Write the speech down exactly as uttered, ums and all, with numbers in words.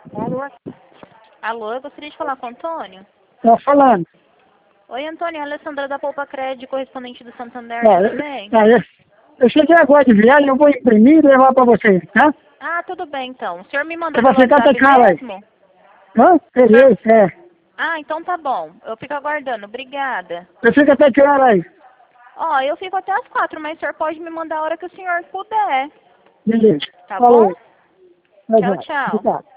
Alô? Alô, eu gostaria de falar com o Antônio. Tá falando. Oi, Antônio, é a Alessandra da Poupa Crédito, correspondente do Santander, É, tudo bem? é, é, eu cheguei agora de viagem, eu vou imprimir e levar pra você, tá? Ah, tudo bem, então. O senhor me mandou Você vai pelo ficar até WhatsApp que hora aí? mesmo? Hã? Peguei, é. Ah, então tá bom. Eu fico aguardando. Obrigada. Você fica até que hora aí? Ó, eu fico até as quatro, mas o senhor pode me mandar a hora que o senhor puder. Beleza. Tá bom? Falou. Tchau, Tchau, tchau. tchau. Obrigado.